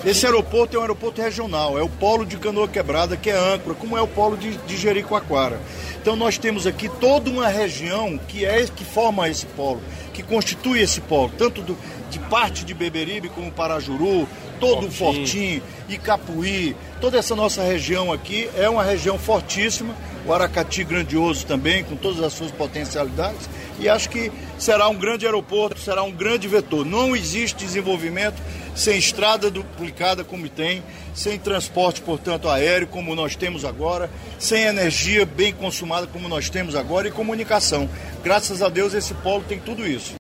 Esse aeroporto é um aeroporto regional, é o polo de Canoa Quebrada, que é âncora, como é o polo de Jericoacoara. Então nós temos aqui toda uma região que forma esse polo, que constitui esse polo, tanto de parte de Beberibe como Parajuru, todo o Fortim, Icapuí, toda essa nossa região aqui é uma região fortíssima, o Aracati grandioso também, com todas as suas potencialidades, e acho que será um grande aeroporto, será um grande vetor. Não existe desenvolvimento sem estrada duplicada como tem, sem transporte, portanto, aéreo como nós temos agora, sem energia bem consumada como nós temos agora e comunicação. Graças a Deus esse polo tem tudo isso.